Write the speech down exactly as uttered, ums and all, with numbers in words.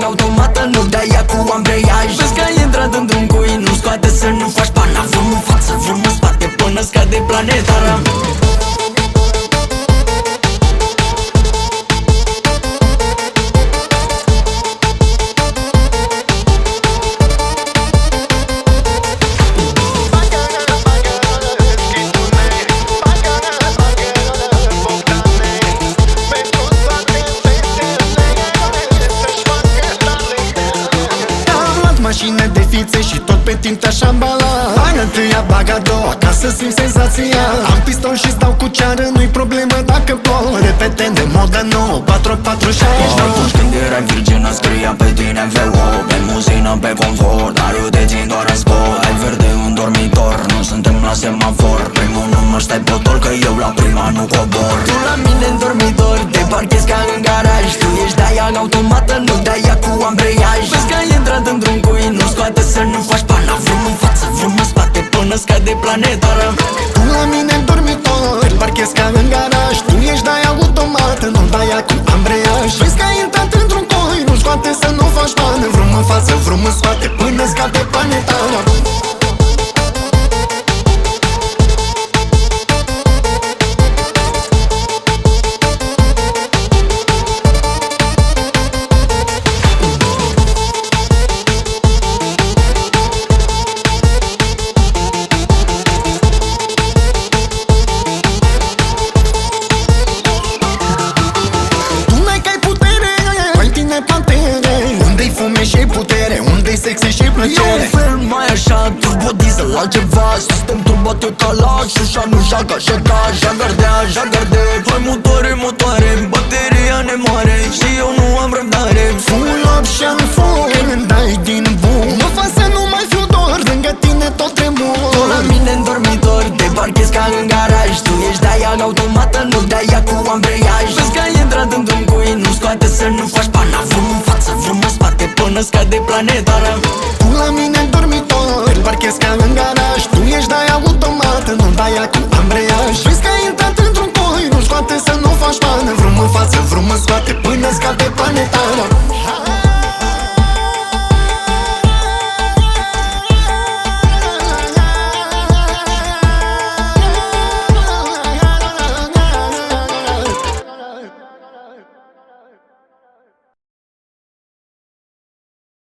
automată, nu dai ea cu ambreiaj. Vezi că ai intrat într-un cui, nu scoate să nu faci pana. Vrum în față, vrum în spate, până scade planetara. Mașină de fițe și tot pe tint aș ambala. Bagă întâia, bagă a doua, ca să simți senzația. Am pistol și stau cu ceară, nu-i problemă dacă plouă. Repete de modă nouă, patru patru șase. Ești atunci când erai virgină, scria pe tine V O. Pe muzină, pe confort, dar eu te țin doar în sport. Ai verde în dormitor, nu suntem la semafor. Primul număr stai potol, că eu la prima nu cobor. Tu la mine în dormitor, te parchezi ca în garaj. Tu ești de-aia automată, nu de-aia cu ambreiaj. Vezi că ai intrat într-un cui, nu scoate să nu faci pana. Vrum în față, vrum în spate, până scade planetara. Tu la mine în dormitor, te parchezi ca în garaj. Tu ești de-aia automată, nu de-aia cu ambreiaj. Vezi că ai intrat într-un cui, nu scoate să nu faci pana. Vrum în față, vrum în spate, până scade planetara. Și putere, unde-i sexe și plăcere. E un fel mai așa, turbo diesel, altceva. Sistem turbo tecalac, șușa nu joacă, șeca, jagardea, jagarde. Hai motoare, motoare, bateria ne moare și eu nu am răbdare. Full option, full, când dai din bun. Mă fac să nu mai fiu dor, lângă tine tot tremur. Tu la mine în dormitor, te parchezi ca în garaj. Tu ești de-aia automată, nu de-aia cu ambreiaj. Vezi că ai intrat într-un cui, nu scoate să nu faci pana. Vrum în față, vrum în spate, până scade planeta.